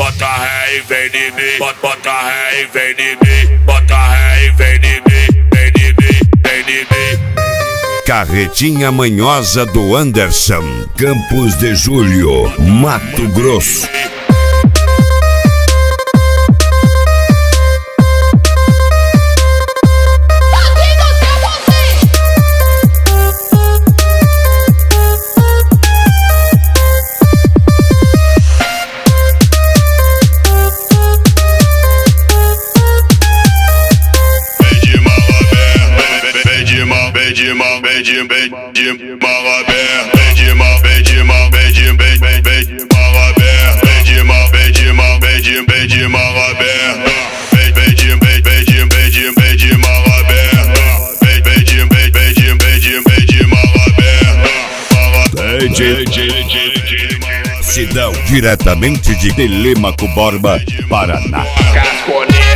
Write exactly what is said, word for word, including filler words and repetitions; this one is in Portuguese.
bota ré e vem de mim, bota, bota ré e vem de mim, bota ré e vem de mim, vem de mim, vem de mim. Carretinha Manhosa do Anderson, Campos de Julho, Mato Grosso. Vem de mal, vem de, vem de mal aberto. Vem de mal, vem de mal, vem de, vem, vem, vem de mal aberto. Vem de mal, vem de mal, vem de, vem de mal aberto. Vem, vem de, vem, vem de, vem de, vem de mal aberto. Vem, vem de, vem, vem de, vem de, vem de mal aberto. Vem de Sidão, diretamente de Telêmaco Borba, Paraná. Casconeiro.